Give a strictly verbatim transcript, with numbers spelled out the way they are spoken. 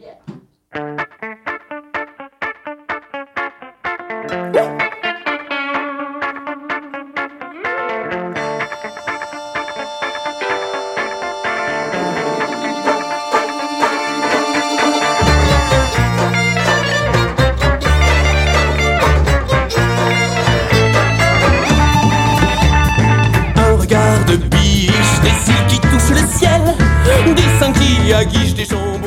De biche, des cils qui touchent le ciel, des seins qui aguichent, des jambes